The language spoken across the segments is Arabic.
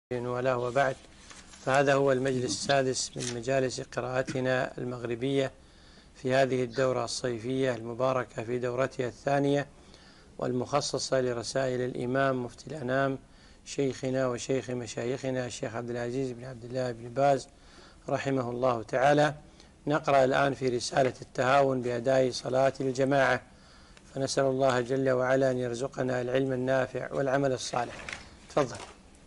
وله وبعد، فهذا هو المجلس السادس من مجالس قراءتنا المغربية في هذه الدورة الصيفية المباركة في دورتها الثانية والمخصصة لرسائل الإمام مفتي الأنام شيخنا وشيخ مشايخنا الشيخ عبد العزيز بن عبد الله بن باز رحمه الله تعالى. نقرأ الآن في رسالة التهاون بأداء صلاة الجماعة، فنسأل الله جل وعلا أن يرزقنا العلم النافع والعمل الصالح. تفضل.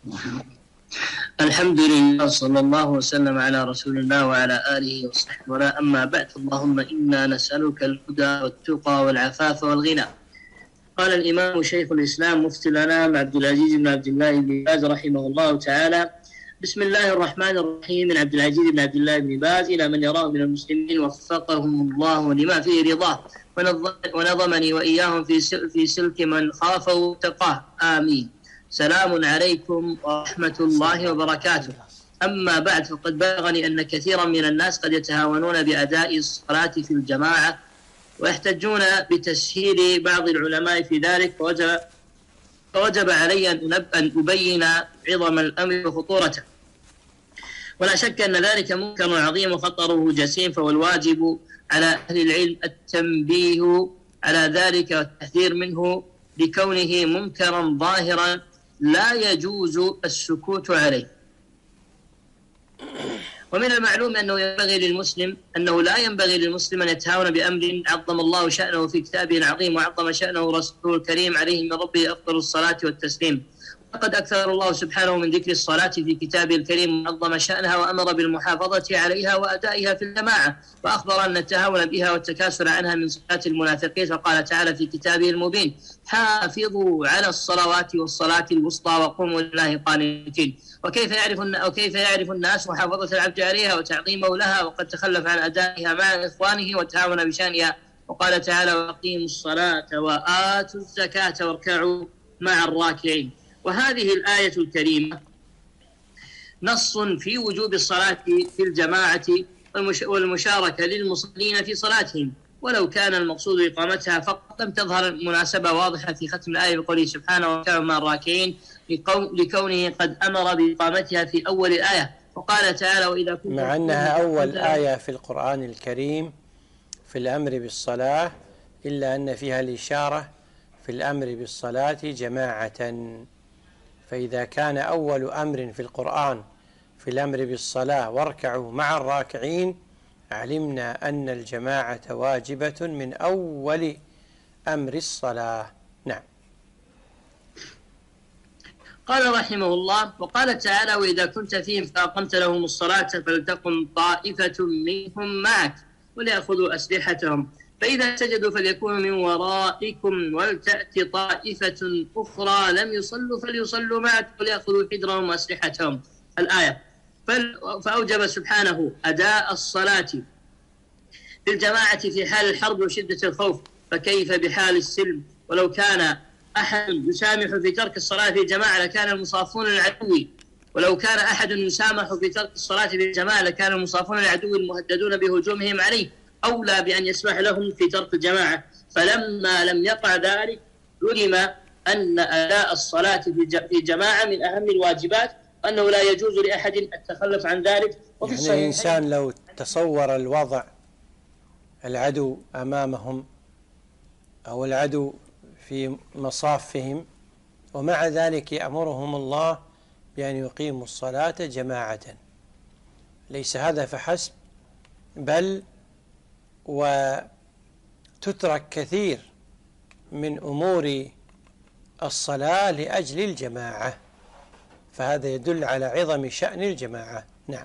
الحمد لله، صلى الله وسلم على رسول الله وعلى آله وصحبه، ولا أما بعد. اللهم إنا نسألك الهدى والتقى والعفاف والغنى. قال الإمام شيخ الإسلام مفتي الأنام عبد العزيز بن عبد الله بن باز رحمه الله تعالى: بسم الله الرحمن الرحيم. من عبد العزيز بن عبد الله بن باز إلى من يراه من المسلمين وفقهم الله لما فيه رضاه، ونظمني وإياهم في سلك من خافه واتقاه، آمين. سلام عليكم ورحمة الله وبركاته. أما بعد، فقد بلغني أن كثيرا من الناس قد يتهاونون بأداء الصلاة في الجماعة ويحتجون بتسهيل بعض العلماء في ذلك، فوجب علي أن أبين عظم الأمر وخطورته. ولا شك أن ذلك منكر عظيم وخطره جسيم، فالواجب على أهل العلم التنبيه على ذلك والتحذير منه لكونه منكرا ظاهرا لا يجوز السكوت عليه. ومن المعلوم أنه لا ينبغي للمسلم أن يتهاون بأمر عظم الله شأنه في كتابه العظيم وعظم شأنه رسوله الكريم عليه من ربه أفضل الصلاة والتسليم. وقد أكثر الله سبحانه من ذكر الصلاة في كتابه الكريم وعظم شأنها وأمر بالمحافظة عليها وأدائها في الجماعة، وأخبر أن التهاون بها والتكاسل عنها من صفات المنافقين، فقال تعالى في كتابه المبين: حافظوا على الصلوات والصلاة الوسطى وقوموا لله قانتين. وكيف يعرف الناس محافظة العبد عليها وتعظيمه لها وقد تخلف عن أدائها مع إخوانه وتهاون بشأنها؟ وقال تعالى: وأقيموا الصلاة وآتوا الزكاة واركعوا مع الراكعين. وهذه الآية الكريمة نص في وجوب الصلاة في الجماعة والمشاركة للمصلين في صلاتهم، ولو كان المقصود إقامتها فقط لم تظهر المناسبة واضحة في ختم الآية بقوله سبحانه: واركعوا مع الراكعين، لكونه قد أمر بإقامتها في أول الآية. وقال تعالى: وإذا كنتم، مع أنها أول آية في القرآن الكريم في الأمر بالصلاة، إلا أن فيها الإشارة في الأمر بالصلاة جماعة. فإذا كان أول أمر في القرآن في الأمر بالصلاة واركعوا مع الراكعين، علمنا أن الجماعة واجبة من أول أمر الصلاة. نعم. قال رحمه الله: وقال تعالى: وإذا كنت فيهم فأقمت لهم الصلاة فلتقم طائفة منهم معك وليأخذوا أسلحتهم، فإذا سجدوا فليكونوا من ورائكم ولتأتي طائفة أخرى لم يصلوا فليصلوا معك وليأخذوا حذرهم وأسلحتهم. الآية. فأوجب سبحانه أداء الصلاة في الجماعة في حال الحرب وشدة الخوف، فكيف بحال السلم؟ ولو كان أحد يسامح في ترك الصلاة في الجماعة لكان المصافون للعدو، ولو كان أحد يسامح في ترك الصلاة في الجماعة لكان المصافون للعدو المهددون بهجومهم عليه أولى بأن يسمح لهم في ترك الجماعة. فلما لم يقع ذلك علم أن أداء الصلاة في الجماعة من أهم الواجبات، وأنه لا يجوز لأحد التخلف عن ذلك. يعني الإنسان لو تصور الوضع العدو أمامهم أو العدو في مصافهم، ومع ذلك يأمرهم الله بأن يقيموا الصلاة جماعة، ليس هذا فحسب، بل وتترك كثير من أمور الصلاة لأجل الجماعة، فهذا يدل على عظم شأن الجماعة. نعم.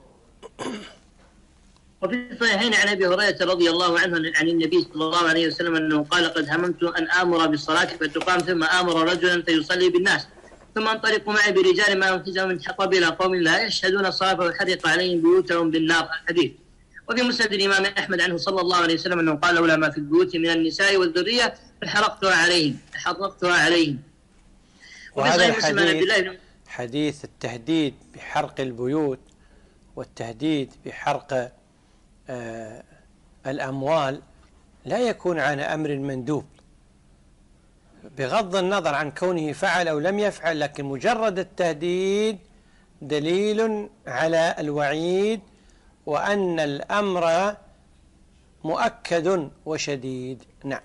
وفي الصحيحين عن أبي هريرة رضي الله عنه عن النبي صلى الله عليه وسلم أنه قال: قد هممت أن آمر بالصلاة فتقام، ثم آمر رجلا فيصلي بالناس، ثم انطلقوا معي برجال ما حزام من حطب إلى قوم لا يشهدون الصلاة فيحرق عليهم بيوتهم بالنار. الحديث. وفي مسند الإمام أحمد عنه صلى الله عليه وسلم أنه قال: لولا ما في البيوت من النساء والذرية فحرقتها عليهم. وهذا حديث التهديد بحرق البيوت والتهديد بحرق الأموال لا يكون عن أمر مندوب، بغض النظر عن كونه فعل أو لم يفعل، لكن مجرد التهديد دليل على الوعيد وأن الأمر مؤكد وشديد. نعم.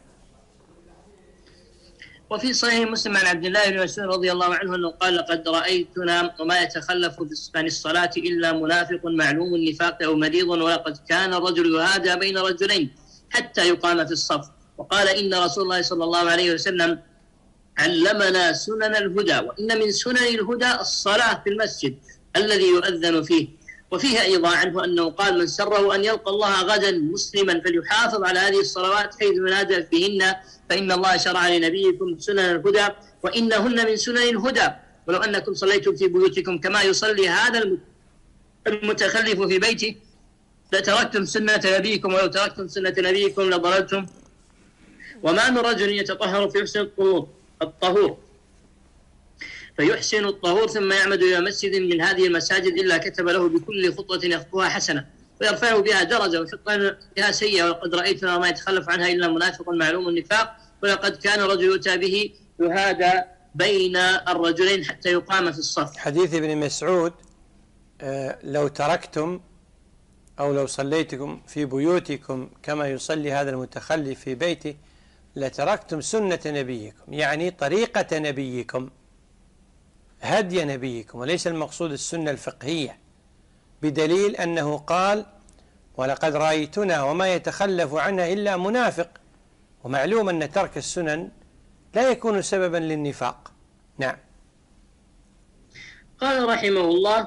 وفي صحيح مسلم عن عبد الله بن مسعود رضي الله عنه أنه قال: لقد رأيتنا وما يتخلف عن الصلاة إلا منافق معلوم النفاق أو مريض، ولقد كان الرجل يهادى بين رجلين حتى يقام في الصف. وقال: إن رسول الله صلى الله عليه وسلم علمنا سنن الهدى، وإن من سنن الهدى الصلاة في المسجد الذي يؤذن فيه. وفيها أيضا عنه أنه قال: من سره أن يلقى الله غدا مسلما فليحافظ على هذه الصلوات حيث ينادى فيهن، فإن الله شرع لنبيكم سنن الهدى وإنهن من سنن الهدى، ولو أنكم صليتم في بيوتكم كما يصلي هذا المتخلف في بيته لتركتم سنة نبيكم، ولو تركتم سنة نبيكم لضللتم. وما من رجل يتطهر فيحسن الطهور فيحسن الطهور ثم يعمد إلى مسجد من هذه المساجد إلا كتب له بكل خطوة يخطوها حسنة ويرفعه بها درجة ويحط بها سيئة. ولقد رأيتنا وما يتخلف عنها إلا منافق معلوم النفاق، ولقد كان رجل يؤتى به يهادى بين الرجلين حتى يقام في الصف. حديث ابن مسعود: لو تركتم أو لو صليتكم في بيوتكم كما يصلي هذا المتخلف في بيته لتركتم سنة نبيكم، يعني طريقة نبيكم، هدي نبيكم، وليس المقصود السنة الفقهية، بدليل أنه قال: ولقد رأيتنا وما يتخلف عنها إلا منافق، ومعلوم أن ترك السنن لا يكون سببا للنفاق. نعم. قال رحمه الله: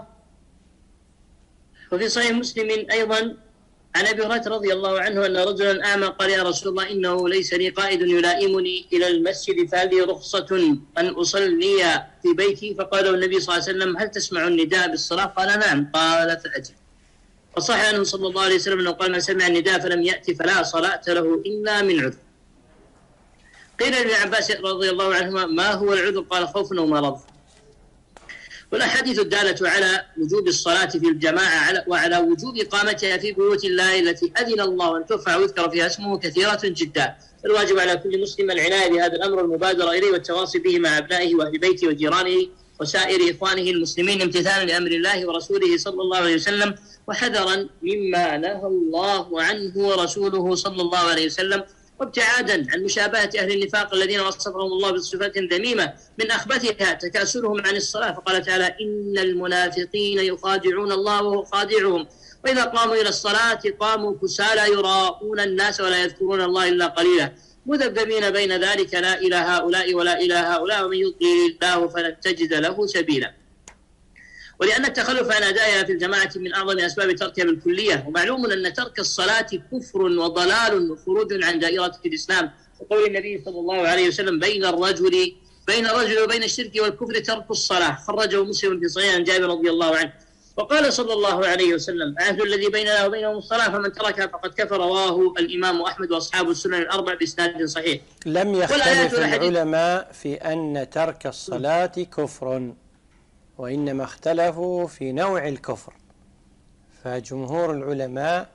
وفي صحيح مسلم أيضا عن أبي هريرة رضي الله عنه أن رجلا أعمى قال: يا رسول الله إنه ليس لي قائد يلائمني إلى المسجد فهل لي رخصة أن أصلي في بيتي؟ فقال النبي صلى الله عليه وسلم: هل تسمع النداء بالصلاة؟ قال: نعم. قال: فأجب. وصح عنه صلى الله عليه وسلم أنه قال: من سمع النداء فلم يأتي فلا صلاة له إلا من عذر. قيل لابن عباس رضي الله عنهما: ما هو العذر؟ قال: خوف أو مرض. والأحاديث الدالة على وجوب الصلاة في الجماعة وعلى وجوب إقامتها في بيوت الله التي أذن الله أن ترفع ويذكر فيها اسمه كثيرة جدا. الواجب على كل مسلم العناية بهذا الأمر والمبادرة إليه والتواصي به مع أبنائه وأهل بيته وجيرانه وسائر إخوانه المسلمين، امتثالا لأمر الله ورسوله صلى الله عليه وسلم، وحذرا مما نهى الله عنه ورسوله صلى الله عليه وسلم، وابتعادا عن مشابهة أهل النفاق الذين وصفهم الله بصفات ذميمة من أخبثها تكاسلهم عن الصلاة. فقال تعالى: إن المنافقين يخادعون الله وهو خادعهم وإذا قاموا إلى الصلاة قاموا كسالى يراءون الناس ولا يذكرون الله إلا قليلا مذبذبين بين ذلك لا إلى هؤلاء ولا إلى هؤلاء ومن يضلل الله فلن تجد له سبيلا. ولأن التخلف عن أدائها في الجماعة من أعظم أسباب تركها بالكلية، ومعلوم أن ترك الصلاة كفر وضلال وخروج عن دائرة الإسلام، وقول النبي صلى الله عليه وسلم: بين الرجل وبين الشرك والكفر ترك الصلاة، خرجه مسلم في صحيح عن جابر رضي الله عنه. وقال صلى الله عليه وسلم: العهد الذي بيننا وبينهم الصلاة فمن تركها فقد كفر. رواه الإمام أحمد وأصحاب السنن الأربع بإسناد صحيح. لم يختلف العلماء في أن ترك الصلاة كفر، وإنما اختلفوا في نوع الكفر، فجمهور العلماء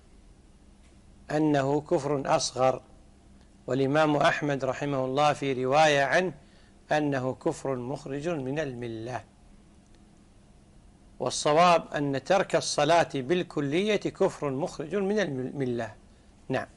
أنه كفر أصغر، والإمام أحمد رحمه الله في رواية عنه أنه كفر مخرج من الملة. والصواب أن ترك الصلاة بالكلية كفر مخرج من الملة. نعم.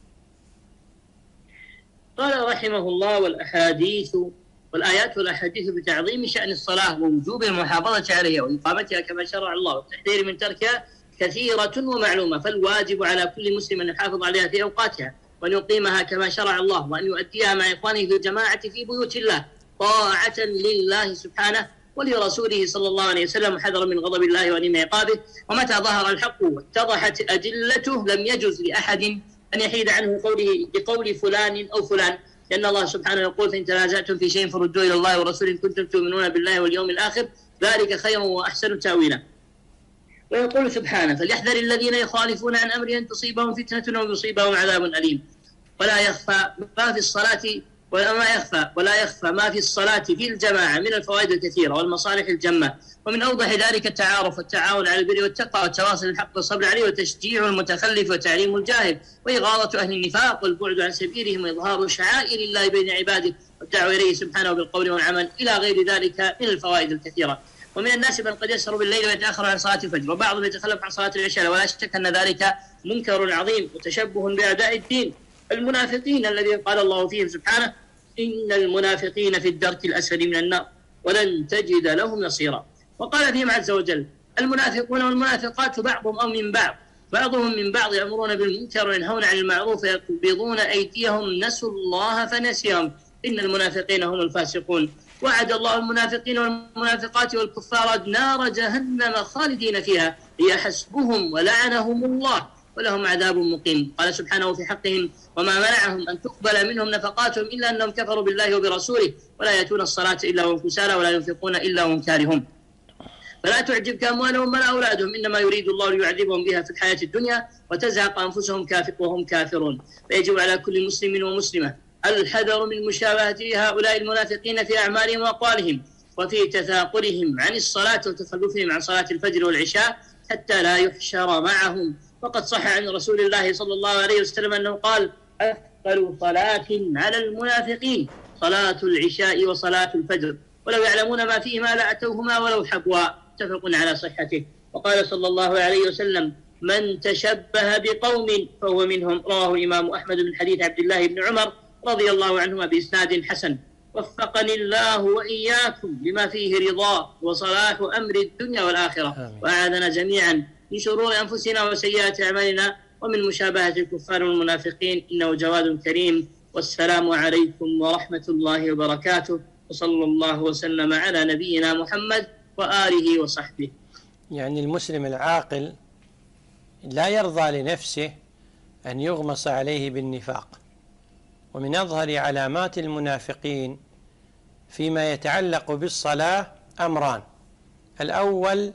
قال رحمه الله: والآيات والأحاديث بتعظيم شأن الصلاة ووجوب المحافظة عليها وإقامتها كما شرع الله والتحذير من تركها كثيرة ومعلومة، فالواجب على كل مسلم أن يحافظ عليها في أوقاتها وأن يقيمها كما شرع الله، وأن يؤديها مع إخوانه في الجماعة في بيوت الله طاعة لله سبحانه ولرسوله صلى الله عليه وسلم، وحذر من غضب الله وأليم عقابه. ومتى ظهر الحق واتضحت أدلته لم يجوز لأحد أن يحيد عنه بقول فلان أو فلان، لأن الله سبحانه يقول: فإن تنازعتم في شيء فردوه إلى الله ورسوله إن كنتم تؤمنون بالله واليوم الآخر ذلك خير وأحسن تأويلا. ويقول سبحانه: فليحذر الذين يخالفون عن أمره أن تصيبهم فتنة أو يصيبهم عذاب أليم. ولا يخفى ما في الصلاة في الجماعة من الفوائد الكثيرة والمصالح الجمة، ومن أوضح ذلك التعارف والتعاون على البر والتقوى والتواصل بالحق والصبر عليه وتشجيع المتخلف وتعليم الجاهل وإغاظة أهل النفاق والبعد عن سبيلهم وإظهار شعائر الله بين عباده والدعوة إليه سبحانه بالقول والعمل إلى غير ذلك من الفوائد الكثيرة. ومن الناس من قد يسهر بالليل ويتأخر عن صلاة الفجر، وبعضهم يتخلف عن صلاة العشاء، ولا شك أن ذلك منكر عظيم وتشبه بأعداء الدين المنافقين الذين قال الله فيهم سبحانه: إن المنافقين في الدرك الأسفل من النار ولن تجد لهم نصيرا. وقال فيهم عز وجل: المنافقون والمنافقات بعضهم من بعض يأمرون بالمنكر وينهون عن المعروف ويقبضون أيديهم نسوا الله فنسيهم إن المنافقين هم الفاسقون. وعد الله المنافقين والمنافقات والكفار نار جهنم خالدين فيها هي حسبهم ولعنهم الله ولهم عذاب مقيم. قال سبحانه في حقهم: وما منعهم أن تقبل منهم نفقاتهم إلا أنهم كفروا بالله وبرسوله ولا يأتون الصلاة إلا وهم كسالى ولا ينفقون إلا وهم كارهون. فلا تعجبك أموالهم ولا أولادهم إنما يريد الله ليعذبهم بها في الحياة الدنيا وتزهق أنفسهم وهم كافرون. فيجب على كل مسلم ومسلمة الحذر من مشابهة هؤلاء المنافقين في أعمالهم وأقوالهم وفي تثاقلهم عن الصلاة وتخلفهم عن صلاة الفجر والعشاء حتى لا يحشر معهم. وقد صح عن رسول الله صلى الله عليه وسلم أنه قال: أثقل صلاة على المنافقين صلاة العشاء وصلاة الفجر ولو يعلمون ما فيهما لأتوهما ولو حبوا. متفق على صحته. وقال صلى الله عليه وسلم: من تشبه بقوم فهو منهم. رواه الإمام أحمد من حديث عبد الله بن عمر رضي الله عنهما بإسناد حسن. وفقني الله وإياكم لما فيه رضاه وصلاح أمر الدنيا والآخرة، وأعاذنا جميعا من شرور أنفسنا وسيئات أعمالنا ومن مشابهة الكفار والمنافقين إنه جواد كريم. والسلام عليكم ورحمة الله وبركاته، وصلى الله وسلم على نبينا محمد وآله وصحبه. يعني المسلم العاقل لا يرضى لنفسه أن يغمص عليه بالنفاق. ومن أظهر علامات المنافقين فيما يتعلق بالصلاة أمران: الأول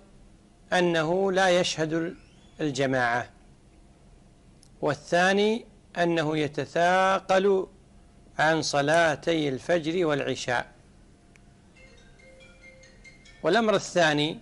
أنه لا يشهد الجماعة، والثاني أنه يتثاقل عن صلاتي الفجر والعشاء. والأمر الثاني: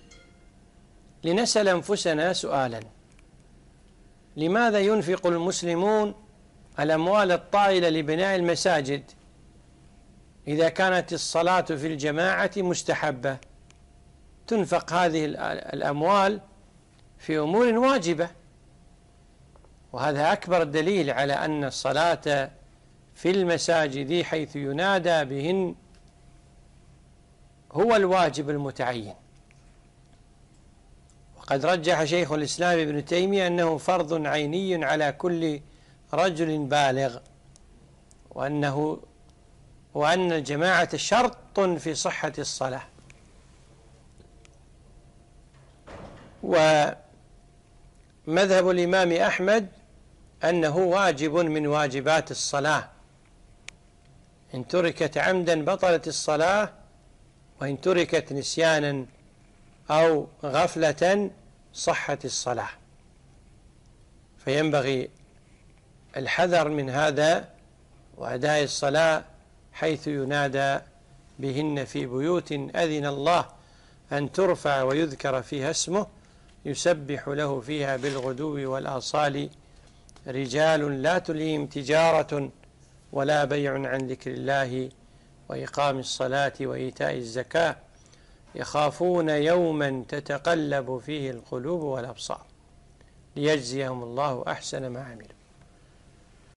لنسأل أنفسنا سؤالا: لماذا ينفق المسلمون الأموال الطائلة لبناء المساجد إذا كانت الصلاة في الجماعة مستحبة؟ تنفق هذه الأموال في أمور واجبة، وهذا أكبر دليل على أن الصلاة في المساجد حيث ينادى بهن هو الواجب المتعين. وقد رجح شيخ الإسلام ابن تيمية أنه فرض عيني على كل رجل بالغ، وأن الجماعة شرط في صحة الصلاة. ومذهب الإمام أحمد أنه واجب من واجبات الصلاة، إن تركت عمدا بطلت الصلاة، وإن تركت نسيانا أو غفلة صحت الصلاة. فينبغي الحذر من هذا وأداء الصلاة حيث ينادى بهن في بيوت أذن الله أن ترفع ويذكر فيها اسمه يسبح له فيها بالغدو والآصال رجال لا تلهيهم تجارة ولا بيع عن ذكر الله وإقام الصلاة وإيتاء الزكاة يخافون يوما تتقلب فيه القلوب والأبصار ليجزيهم الله أحسن ما عملوا.